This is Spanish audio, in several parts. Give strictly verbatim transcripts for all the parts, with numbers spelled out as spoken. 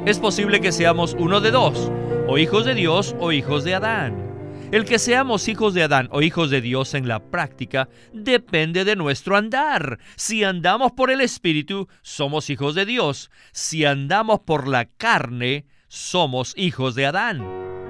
Es posible que seamos uno de dos, o hijos de Dios o hijos de Adán. El que seamos hijos de Adán o hijos de Dios en la práctica depende de nuestro andar. Si andamos por el Espíritu, somos hijos de Dios. Si andamos por la carne, somos hijos de Adán.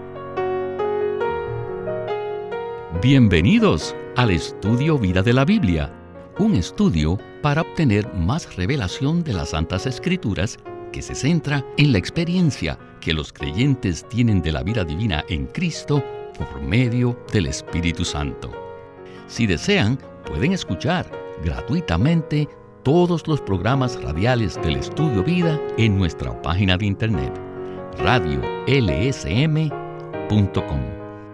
Bienvenidos al Estudio Vida de la Biblia, un estudio para obtener más revelación de las Santas Escrituras que se centra en la experiencia que los creyentes tienen de la vida divina en Cristo por medio del Espíritu Santo. Si desean, pueden escuchar gratuitamente todos los programas radiales del Estudio Vida en nuestra página de internet, radio l s m punto com.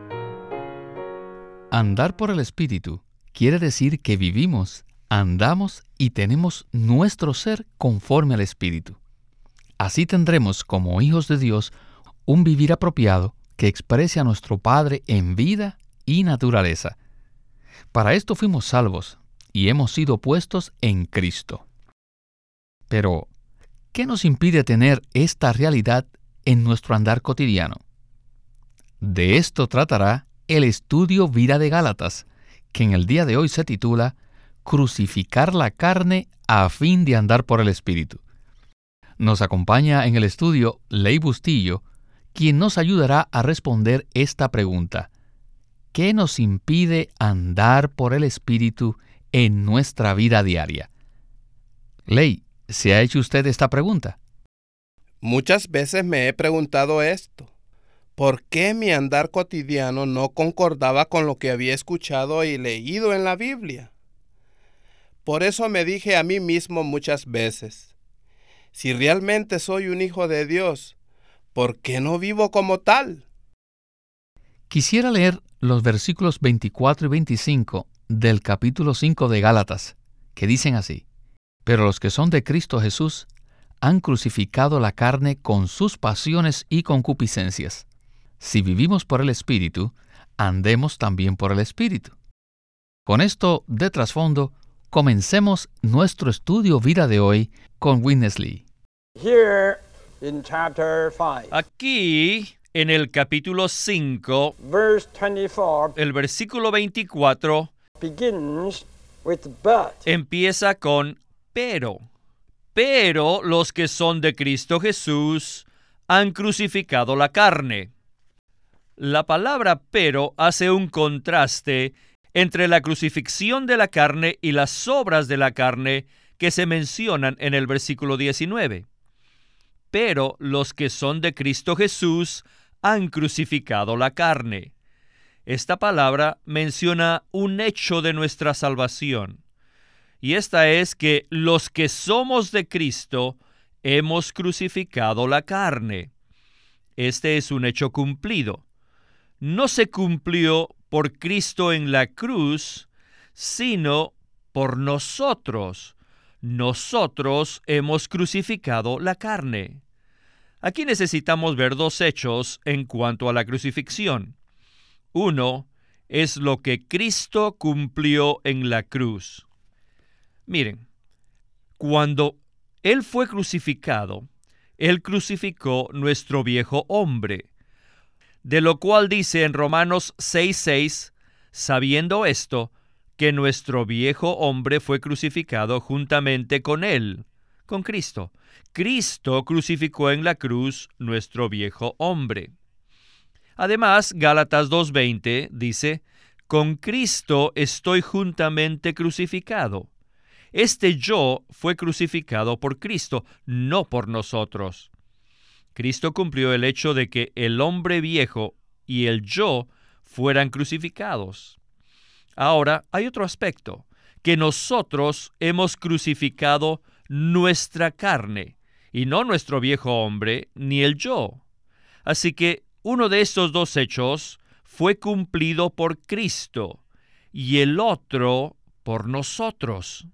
Andar por el Espíritu quiere decir que vivimos, andamos y tenemos nuestro ser conforme al Espíritu. Así tendremos, como hijos de Dios, un vivir apropiado que exprese a nuestro Padre en vida y naturaleza. Para esto fuimos salvos y hemos sido puestos en Cristo. Pero, ¿qué nos impide tener esta realidad en nuestro andar cotidiano? De esto tratará el estudio Vida de Gálatas, que en el día de hoy se titula Crucificar la carne a fin de andar por el Espíritu. Nos acompaña en el estudio Ley Bustillo, quien nos ayudará a responder esta pregunta: ¿qué nos impide andar por el Espíritu en nuestra vida diaria? Ley, ¿se ha hecho usted esta pregunta? Muchas veces me he preguntado esto. ¿Por qué mi andar cotidiano no concordaba con lo que había escuchado y leído en la Biblia? Por eso me dije a mí mismo muchas veces: si realmente soy un hijo de Dios, ¿por qué no vivo como tal? Quisiera leer los versículos veinticuatro y veinticinco del capítulo cinco de Gálatas, que dicen así: Pero los que son de Cristo Jesús han crucificado la carne con sus pasiones y concupiscencias. Si vivimos por el Espíritu, andemos también por el Espíritu. Con esto de trasfondo, comencemos nuestro estudio vida de hoy con Witness Lee. Here in chapter five, Aquí, en el capítulo cinco, verse twenty-four el versículo veinticuatro begins with but. empieza con pero. Pero los que son de Cristo Jesús han crucificado la carne. La palabra pero hace un contraste entre la crucifixión de la carne y las obras de la carne que se mencionan en el versículo diecinueve. Pero los que son de Cristo Jesús han crucificado la carne. Esta palabra menciona un hecho de nuestra salvación, y esta es que los que somos de Cristo hemos crucificado la carne. Este es un hecho cumplido. No se cumplió por Cristo en la cruz, sino por nosotros. Nosotros hemos crucificado la carne. Aquí necesitamos ver dos hechos en cuanto a la crucifixión. Uno es lo que Cristo cumplió en la cruz. Miren, cuando Él fue crucificado, Él crucificó nuestro viejo hombre, de lo cual dice en Romanos seis seis, sabiendo esto, que nuestro viejo hombre fue crucificado juntamente con Él, con Cristo. Cristo crucificó en la cruz nuestro viejo hombre. Además, Gálatas dos veinte dice, con Cristo estoy juntamente crucificado. Este yo fue crucificado por Cristo, no por nosotros. Cristo cumplió el hecho de que el hombre viejo y el yo fueran crucificados. Ahora, hay otro aspecto, que nosotros hemos crucificado nuestra carne, y no nuestro viejo hombre ni el yo. Así que uno de estos dos hechos fue cumplido por Cristo, y el otro por nosotros.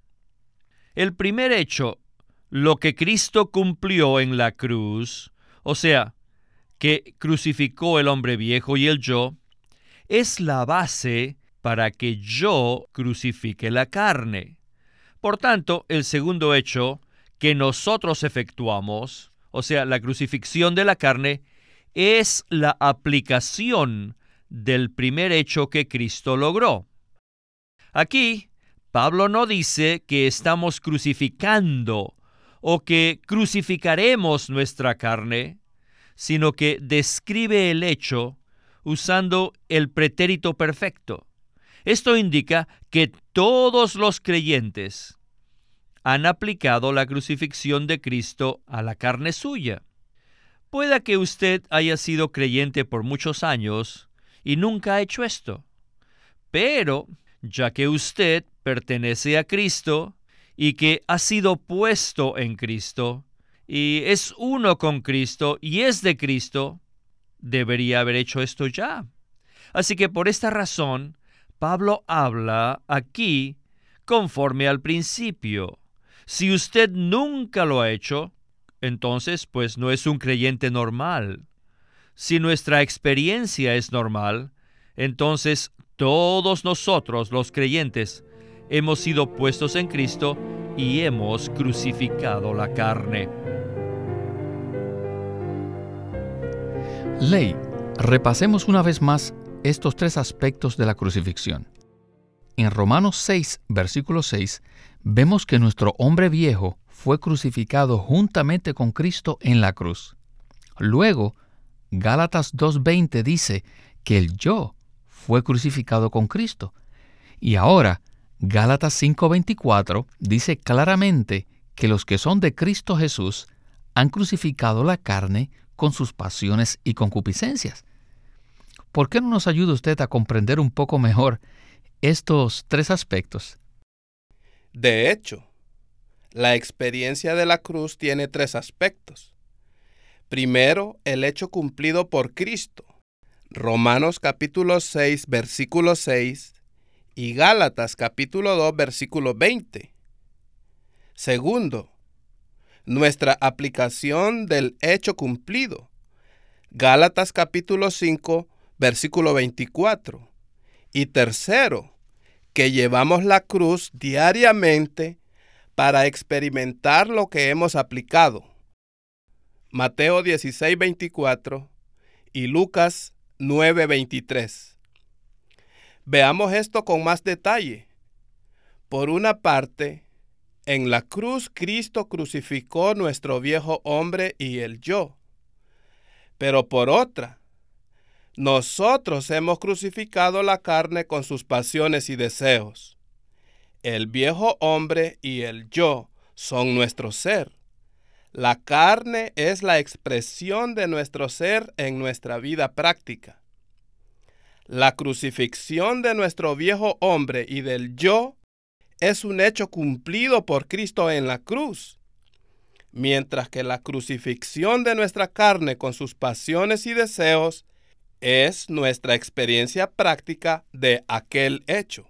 El primer hecho, lo que Cristo cumplió en la cruz, o sea, que crucificó el hombre viejo y el yo, es la base para que yo crucifique la carne. Por tanto, el segundo hecho que nosotros efectuamos, o sea, la crucifixión de la carne, es la aplicación del primer hecho que Cristo logró. Aquí, Pablo no dice que estamos crucificando o que crucificaremos nuestra carne, sino que describe el hecho usando el pretérito perfecto. Esto indica que todos los creyentes han aplicado la crucifixión de Cristo a la carne suya. Pueda que usted haya sido creyente por muchos años y nunca ha hecho esto, pero ya que usted pertenece a Cristo y que ha sido puesto en Cristo y es uno con Cristo y es de Cristo, debería haber hecho esto ya. Así que por esta razón, Pablo habla aquí conforme al principio. Si usted nunca lo ha hecho, entonces pues no es un creyente normal. Si nuestra experiencia es normal, entonces todos nosotros los creyentes hemos sido puestos en Cristo y hemos crucificado la carne. Ley, repasemos una vez más estos tres aspectos de la crucifixión. En Romanos seis, versículo seis, vemos que nuestro hombre viejo fue crucificado juntamente con Cristo en la cruz. Luego, Gálatas dos veinte dice que el yo fue crucificado con Cristo. Y ahora, Gálatas cinco veinticuatro dice claramente que los que son de Cristo Jesús han crucificado la carne con sus pasiones y concupiscencias. ¿Por qué no nos ayuda usted a comprender un poco mejor estos tres aspectos? De hecho, la experiencia de la cruz tiene tres aspectos. Primero, el hecho cumplido por Cristo. Romanos capítulo seis, versículo seis y Gálatas capítulo dos, versículo veinte. Segundo, nuestra aplicación del hecho cumplido. Gálatas capítulo cinco, versículo veinticuatro. Y tercero, que llevamos la cruz diariamente para experimentar lo que hemos aplicado. Mateo dieciséis, veinticuatro y Lucas nueve, veintitrés. Veamos esto con más detalle. Por una parte, en la cruz Cristo crucificó nuestro viejo hombre y el yo. Pero por otra, nosotros hemos crucificado la carne con sus pasiones y deseos. El viejo hombre y el yo son nuestro ser. La carne es la expresión de nuestro ser en nuestra vida práctica. La crucifixión de nuestro viejo hombre y del yo es un hecho cumplido por Cristo en la cruz, mientras que la crucifixión de nuestra carne con sus pasiones y deseos es nuestra experiencia práctica de aquel hecho.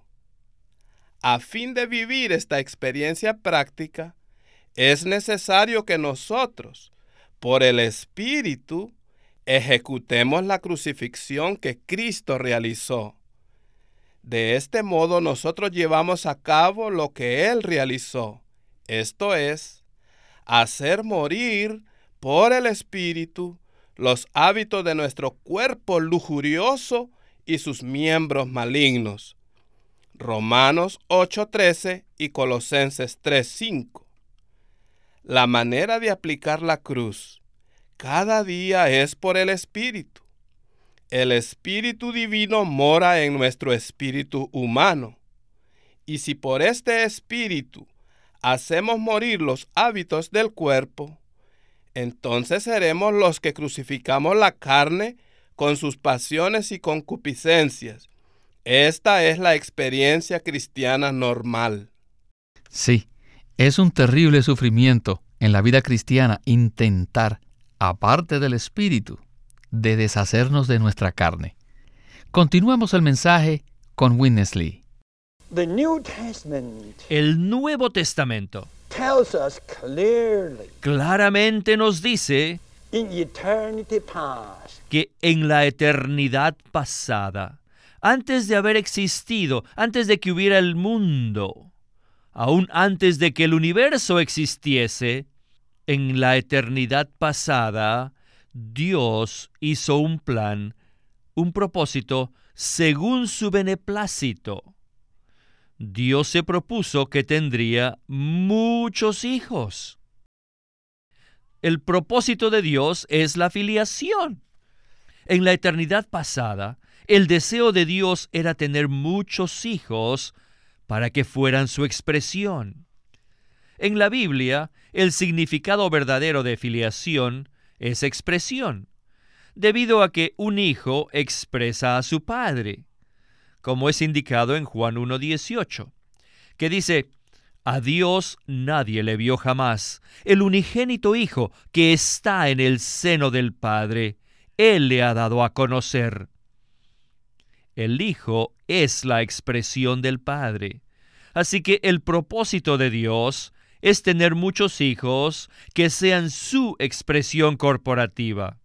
A fin de vivir esta experiencia práctica, es necesario que nosotros, por el Espíritu, ejecutemos la crucifixión que Cristo realizó. De este modo nosotros llevamos a cabo lo que Él realizó, esto es, hacer morir por el Espíritu los hábitos de nuestro cuerpo lujurioso y sus miembros malignos. Romanos ocho trece y Colosenses tres cinco. La manera de aplicar la cruz cada día es por el Espíritu. El Espíritu Divino mora en nuestro espíritu humano. Y si por este Espíritu hacemos morir los hábitos del cuerpo, entonces seremos los que crucificamos la carne con sus pasiones y concupiscencias. Esta es la experiencia cristiana normal. Sí, es un terrible sufrimiento en la vida cristiana intentar, aparte del Espíritu, de deshacernos de nuestra carne. Continuemos el mensaje con Witness Lee. The New Testament El Nuevo Testamento tells us clearly claramente nos dice in eternity past, que en la eternidad pasada, antes de haber existido, antes de que hubiera el mundo, aún antes de que el universo existiese, En la eternidad pasada, Dios hizo un plan, un propósito, según su beneplácito. Dios se propuso que tendría muchos hijos. El propósito de Dios es la filiación. En la eternidad pasada, el deseo de Dios era tener muchos hijos para que fueran su expresión. En la Biblia, el significado verdadero de filiación es expresión, debido a que un hijo expresa a su padre, como es indicado en Juan uno dieciocho, que dice: a Dios nadie le vio jamás, el unigénito Hijo que está en el seno del Padre, Él le ha dado a conocer. El Hijo es la expresión del Padre, así que el propósito de Dios es tener muchos hijos que sean su expresión corporativa.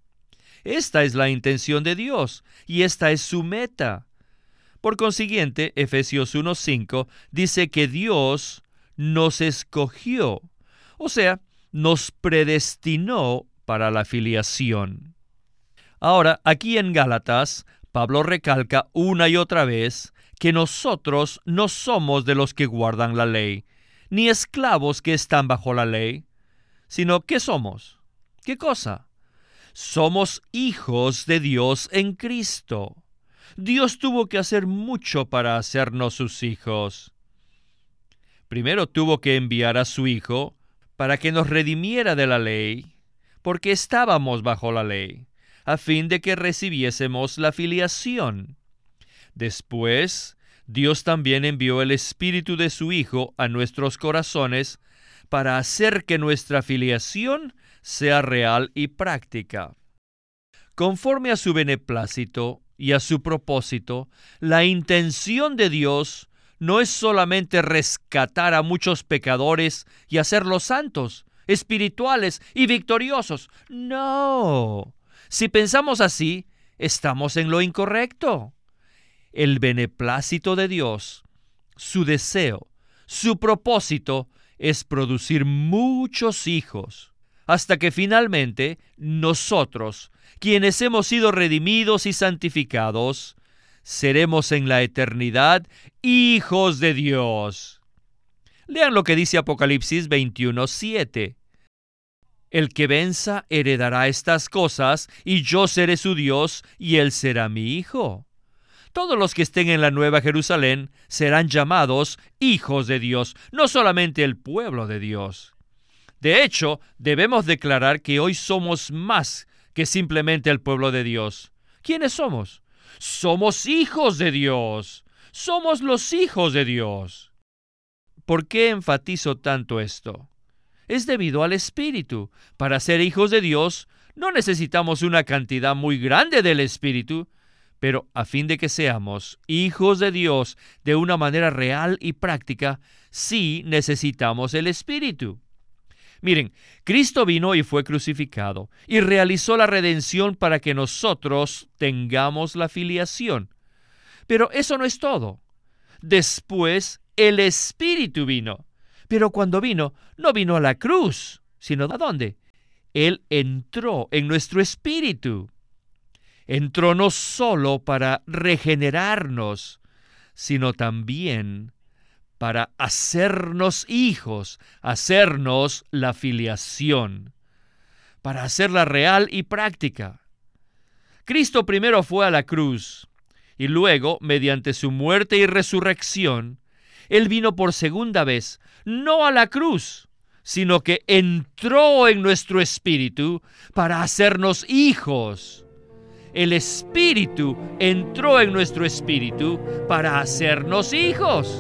Esta es la intención de Dios y esta es su meta. Por consiguiente, Efesios uno cinco dice que Dios nos escogió, o sea, nos predestinó para la filiación. Ahora, aquí en Gálatas, Pablo recalca una y otra vez que nosotros no somos de los que guardan la ley, ni esclavos que están bajo la ley, sino ¿qué somos? ¿Qué cosa? Somos hijos de Dios en Cristo. Dios tuvo que hacer mucho para hacernos sus hijos. Primero tuvo que enviar a su Hijo para que nos redimiera de la ley, porque estábamos bajo la ley, a fin de que recibiésemos la filiación. Después, Dios también envió el Espíritu de su Hijo a nuestros corazones para hacer que nuestra filiación sea real y práctica. Conforme a su beneplácito y a su propósito, la intención de Dios no es solamente rescatar a muchos pecadores y hacerlos santos, espirituales y victoriosos. No. Si pensamos así, estamos en lo incorrecto. El beneplácito de Dios, su deseo, su propósito es producir muchos hijos, hasta que finalmente nosotros, quienes hemos sido redimidos y santificados, seremos en la eternidad hijos de Dios. Lean lo que dice Apocalipsis veintiuno siete. El que venza heredará estas cosas, y yo seré su Dios, y él será mi hijo. Todos los que estén en la Nueva Jerusalén serán llamados hijos de Dios, no solamente el pueblo de Dios. De hecho, debemos declarar que hoy somos más que simplemente el pueblo de Dios. ¿Quiénes somos? Somos hijos de Dios. Somos los hijos de Dios. ¿Por qué enfatizo tanto esto? Es debido al Espíritu. Para ser hijos de Dios, no necesitamos una cantidad muy grande del Espíritu, pero a fin de que seamos hijos de Dios de una manera real y práctica, sí necesitamos el Espíritu. Miren, Cristo vino y fue crucificado y realizó la redención para que nosotros tengamos la filiación. Pero eso no es todo. Después, el Espíritu vino. Pero cuando vino, no vino a la cruz, sino ¿a dónde? Él entró en nuestro espíritu. Entró no solo para regenerarnos, sino también para hacernos hijos, hacernos la filiación, para hacerla real y práctica. Cristo primero fue a la cruz, y luego, mediante su muerte y resurrección, Él vino por segunda vez, no a la cruz, sino que entró en nuestro espíritu para hacernos hijos. El Espíritu entró en nuestro espíritu para hacernos hijos.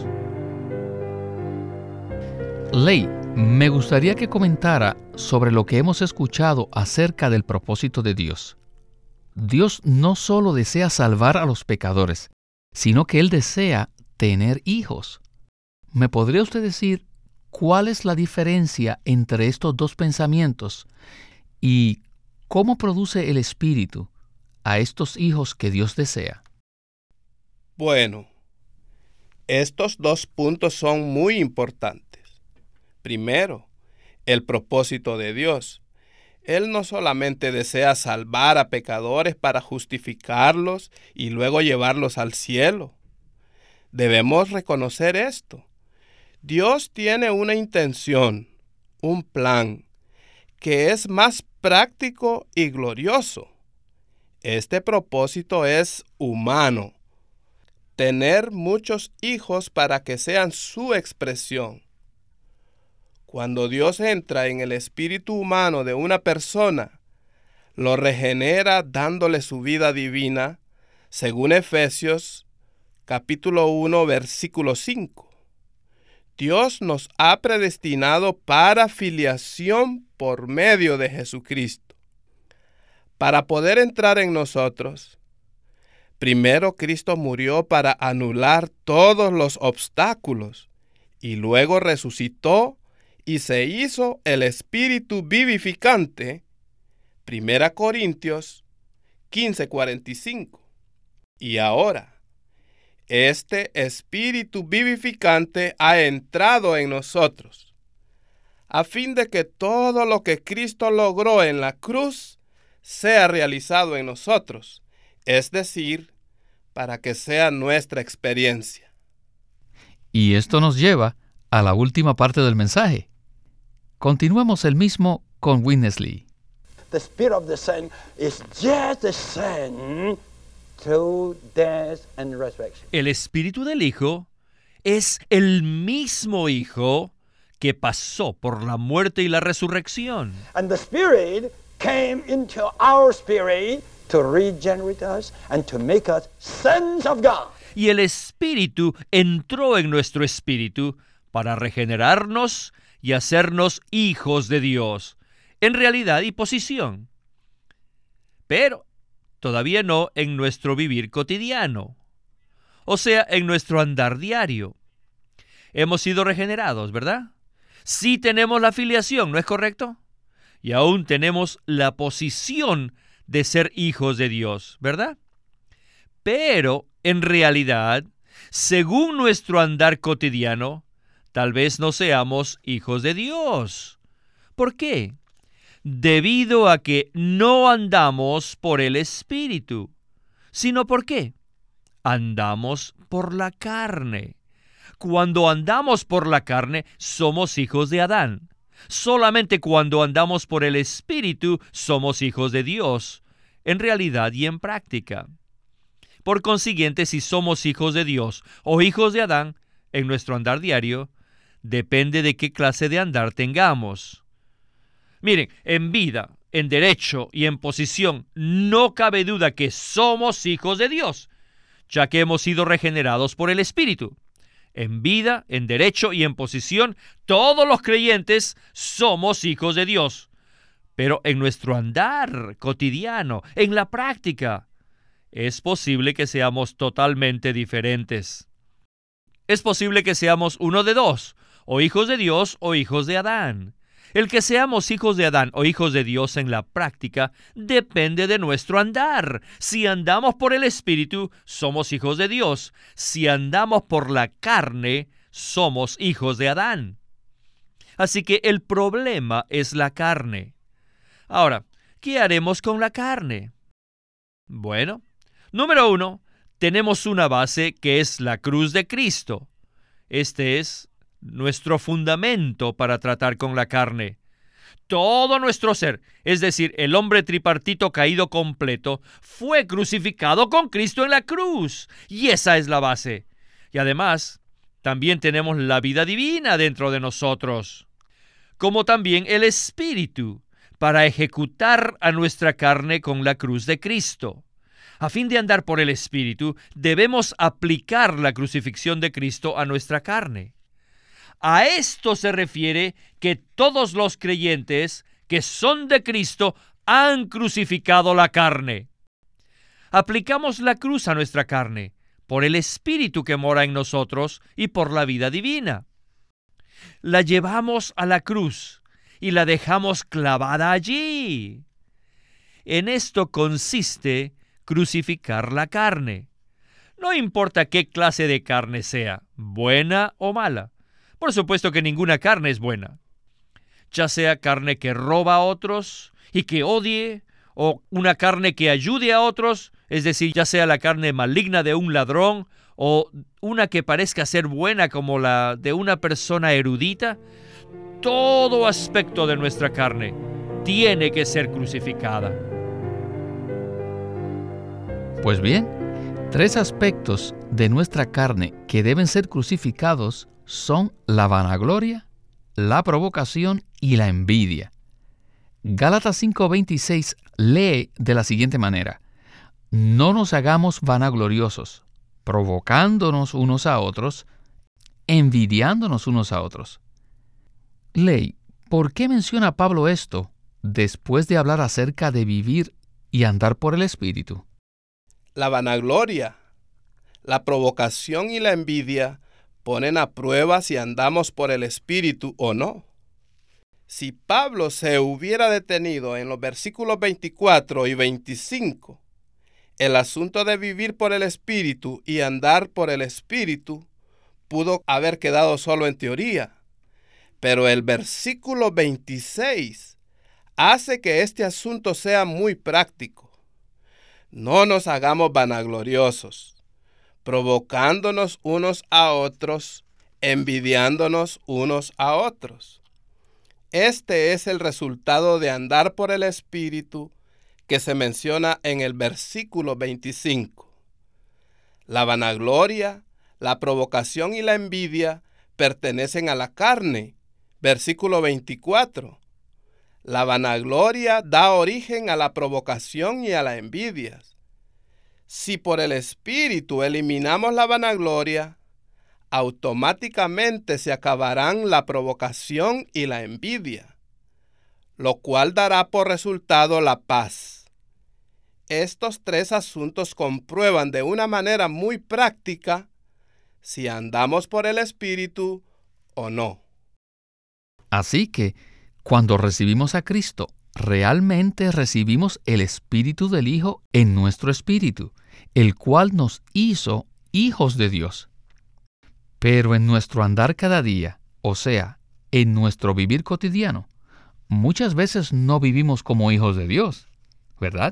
Ley, me gustaría que comentara sobre lo que hemos escuchado acerca del propósito de Dios. Dios no solo desea salvar a los pecadores, sino que Él desea tener hijos. ¿Me podría usted decir cuál es la diferencia entre estos dos pensamientos y cómo produce el Espíritu a estos hijos que Dios desea? Bueno, estos dos puntos son muy importantes. Primero, el propósito de Dios. Él no solamente desea salvar a pecadores para justificarlos y luego llevarlos al cielo. Debemos reconocer esto. Dios tiene una intención, un plan, que es más práctico y glorioso. Este propósito es humano. Tener muchos hijos para que sean su expresión. Cuando Dios entra en el espíritu humano de una persona, lo regenera dándole su vida divina, según Efesios capítulo uno, versículo cinco. Dios nos ha predestinado para filiación por medio de Jesucristo. Para poder entrar en nosotros, primero Cristo murió para anular todos los obstáculos y luego resucitó y se hizo el Espíritu vivificante, Primera Corintios quince, cuarenta y cinco. Y ahora, este Espíritu vivificante ha entrado en nosotros, a fin de que todo lo que Cristo logró en la cruz sea realizado en nosotros, es decir, para que sea nuestra experiencia. Y esto nos lleva a la última parte del mensaje. Continuemos el mismo con Witness Lee. The Spirit of the Son is just the Son to death and resurrection. El Espíritu del Hijo es el mismo Hijo que pasó por la muerte y la resurrección. And the Spirit came into our spirit to regenerate us and to make us sons of God. Y el Espíritu entró en nuestro espíritu para regenerarnos y hacernos hijos de Dios, en realidad y posición. Pero todavía no en nuestro vivir cotidiano, o sea, en nuestro andar diario. Hemos sido regenerados, ¿verdad? Sí tenemos la filiación, ¿no es correcto? Y aún tenemos la posición de ser hijos de Dios, ¿verdad? Pero, en realidad, según nuestro andar cotidiano, tal vez no seamos hijos de Dios. ¿Por qué? Debido a que no andamos por el Espíritu, sino ¿por qué? Andamos por la carne. Cuando andamos por la carne, somos hijos de Adán. Solamente cuando andamos por el Espíritu, somos hijos de Dios, en realidad y en práctica. Por consiguiente, si somos hijos de Dios o hijos de Adán, en nuestro andar diario, depende de qué clase de andar tengamos. Miren, en vida, en derecho y en posición, no cabe duda que somos hijos de Dios, ya que hemos sido regenerados por el Espíritu. En vida, en derecho y en posición, todos los creyentes somos hijos de Dios. Pero en nuestro andar cotidiano, en la práctica, es posible que seamos totalmente diferentes. Es posible que seamos uno de dos, o hijos de Dios o hijos de Adán. El que seamos hijos de Adán o hijos de Dios en la práctica depende de nuestro andar. Si andamos por el Espíritu, somos hijos de Dios. Si andamos por la carne, somos hijos de Adán. Así que el problema es la carne. Ahora, ¿qué haremos con la carne? Bueno, número uno, tenemos una base que es la cruz de Cristo. Este es nuestro fundamento para tratar con la carne. Todo nuestro ser, es decir, el hombre tripartito caído completo, fue crucificado con Cristo en la cruz. Y esa es la base. Y además, también tenemos la vida divina dentro de nosotros, como también el Espíritu, para ejecutar a nuestra carne con la cruz de Cristo. A fin de andar por el Espíritu, debemos aplicar la crucifixión de Cristo a nuestra carne. A esto se refiere que todos los creyentes que son de Cristo han crucificado la carne. Aplicamos la cruz a nuestra carne por el Espíritu que mora en nosotros y por la vida divina. La llevamos a la cruz y la dejamos clavada allí. En esto consiste crucificar la carne. No importa qué clase de carne sea, buena o mala. Por supuesto que ninguna carne es buena. ya sea carne que roba a otros y que odie, o una carne que ayude a otros, es decir, ya sea la carne maligna de un ladrón o una que parezca ser buena como la de una persona erudita. Todo aspecto de nuestra carne tiene que ser crucificada. Pues bien, tres aspectos de nuestra carne que deben ser crucificados son la vanagloria, la provocación y la envidia. Gálatas cinco veintiséis lee de la siguiente manera: no nos hagamos vanagloriosos, provocándonos unos a otros, envidiándonos unos a otros. Ley, ¿por qué menciona Pablo esto después de hablar acerca de vivir y andar por el Espíritu? La vanagloria, la provocación y la envidia ponen a prueba si andamos por el Espíritu o no. Si Pablo se hubiera detenido en los versículos veinticuatro y veinticinco, el asunto de vivir por el Espíritu y andar por el Espíritu pudo haber quedado solo en teoría. Pero el versículo veintiséis hace que este asunto sea muy práctico. No nos hagamos vanagloriosos, provocándonos unos a otros, envidiándonos unos a otros. Este es el resultado de andar por el Espíritu que se menciona en el versículo veinticinco. La vanagloria, la provocación y la envidia pertenecen a la carne. Versículo veinticuatro. La vanagloria da origen a la provocación y a la envidia. Si por el Espíritu eliminamos la vanagloria, automáticamente se acabarán la provocación y la envidia, lo cual dará por resultado la paz. Estos tres asuntos comprueban de una manera muy práctica si andamos por el Espíritu o no. Así que, cuando recibimos a Cristo, realmente recibimos el Espíritu del Hijo en nuestro espíritu, el cual nos hizo hijos de Dios. Pero en nuestro andar cada día, o sea, en nuestro vivir cotidiano, muchas veces no vivimos como hijos de Dios, ¿verdad?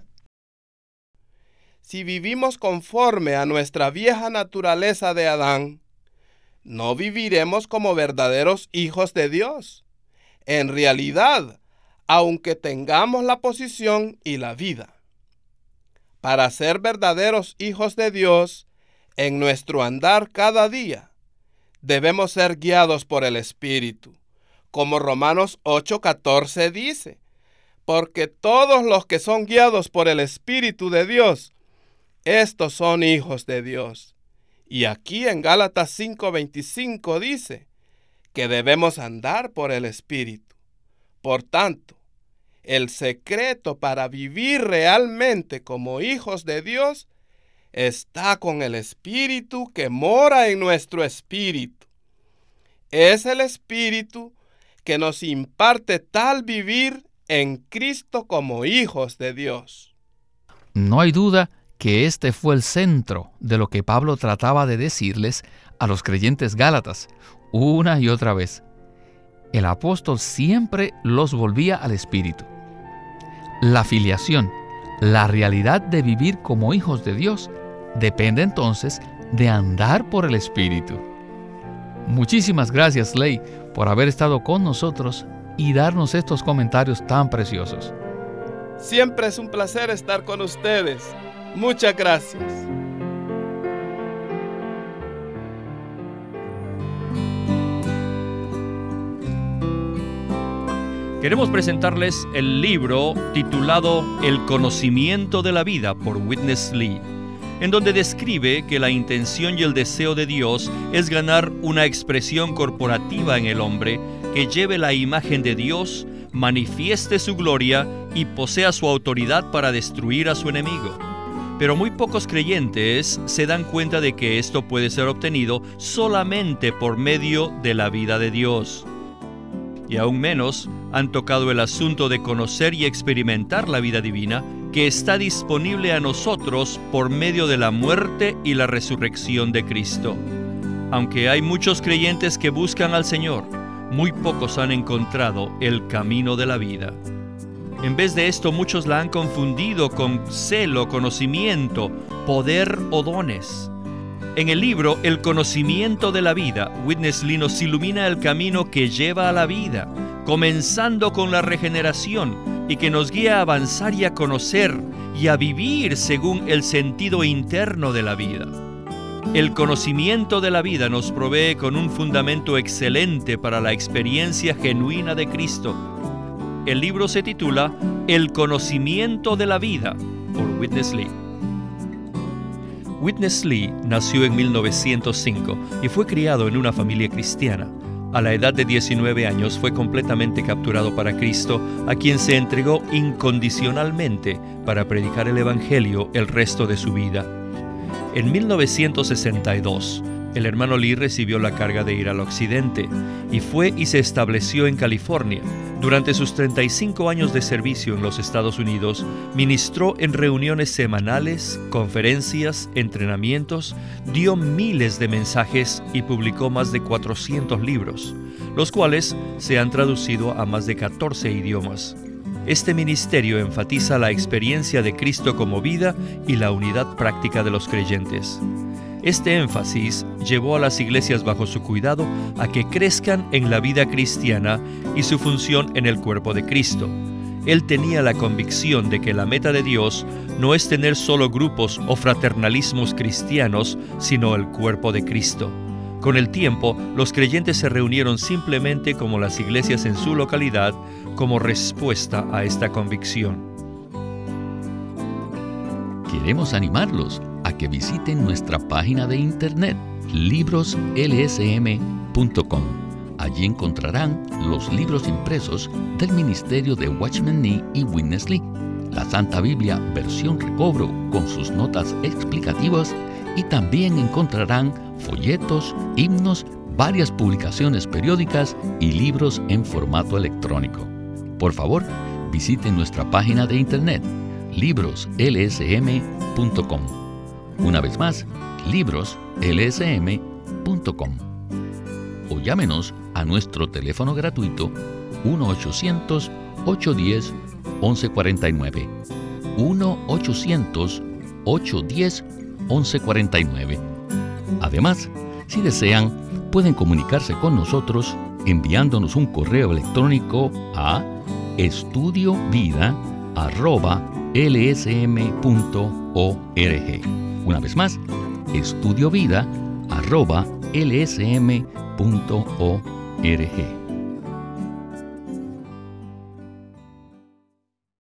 Si vivimos conforme a nuestra vieja naturaleza de Adán, no viviremos como verdaderos hijos de Dios. En realidad, aunque tengamos la posición y la vida. Para ser verdaderos hijos de Dios, en nuestro andar cada día, debemos ser guiados por el Espíritu, como Romanos ocho catorce dice, porque todos los que son guiados por el Espíritu de Dios, estos son hijos de Dios. Y aquí en Gálatas cinco veinticinco dice que debemos andar por el Espíritu. Por tanto, el secreto para vivir realmente como hijos de Dios está con el Espíritu que mora en nuestro espíritu. Es el Espíritu que nos imparte tal vivir en Cristo como hijos de Dios. No hay duda que este fue el centro de lo que Pablo trataba de decirles a los creyentes gálatas una y otra vez. El apóstol siempre los volvía al Espíritu. La filiación, la realidad de vivir como hijos de Dios, depende entonces de andar por el Espíritu. Muchísimas gracias, Ley, por haber estado con nosotros y darnos estos comentarios tan preciosos. Siempre es un placer estar con ustedes. Muchas gracias. Queremos presentarles el libro titulado El conocimiento de la vida por Witness Lee, en donde describe que la intención y el deseo de Dios es ganar una expresión corporativa en el hombre que lleve la imagen de Dios, manifieste su gloria y posea su autoridad para destruir a su enemigo. Pero muy pocos creyentes se dan cuenta de que esto puede ser obtenido solamente por medio de la vida de Dios. Y aún menos han tocado el asunto de conocer y experimentar la vida divina que está disponible a nosotros por medio de la muerte y la resurrección de Cristo. Aunque hay muchos creyentes que buscan al Señor, muy pocos han encontrado el camino de la vida. En vez de esto, muchos la han confundido con celo, conocimiento, poder o dones. En el libro El conocimiento de la vida, Witness Lee nos ilumina el camino que lleva a la vida, comenzando con la regeneración y que nos guía a avanzar y a conocer y a vivir según el sentido interno de la vida. El conocimiento de la vida nos provee con un fundamento excelente para la experiencia genuina de Cristo. El libro se titula El conocimiento de la vida por Witness Lee. Witness Lee nació en mil novecientos cinco y fue criado en una familia cristiana. A la edad de diecinueve años fue completamente capturado para Cristo, a quien se entregó incondicionalmente para predicar el Evangelio el resto de su vida. En mil novecientos sesenta y dos, el hermano Lee recibió la carga de ir al occidente y fue y se estableció en California. Durante sus treinta y cinco años de servicio en los Estados Unidos, ministró en reuniones semanales, conferencias, entrenamientos, dio miles de mensajes y publicó más de cuatrocientos libros, los cuales se han traducido a más de catorce idiomas. Este ministerio enfatiza la experiencia de Cristo como vida y la unidad práctica de los creyentes. Este énfasis llevó a las iglesias bajo su cuidado a que crezcan en la vida cristiana y su función en el cuerpo de Cristo. Él tenía la convicción de que la meta de Dios no es tener solo grupos o fraternalismos cristianos, sino el cuerpo de Cristo. Con el tiempo, los creyentes se reunieron simplemente como las iglesias en su localidad, como respuesta a esta convicción. Queremos animarlos a que visiten nuestra página de internet libros l s m punto com. Allí encontrarán los libros impresos del ministerio de Watchman Nee y Witness Lee, la Santa Biblia versión recobro con sus notas explicativas, y también encontrarán folletos, himnos, varias publicaciones periódicas y libros en formato electrónico. Por favor, visiten nuestra página de internet libros l s m punto com. Una vez más, libros l s m punto com. O llámenos a nuestro teléfono gratuito uno ochocientos, ochocientos diez, once cuarenta y nueve. uno ochocientos, ochocientos diez, once cuarenta y nueve. Además, si desean, pueden comunicarse con nosotros enviándonos un correo electrónico a estudiovida arroba l s m punto org. Una vez más, estudiovida arroba l s m punto org.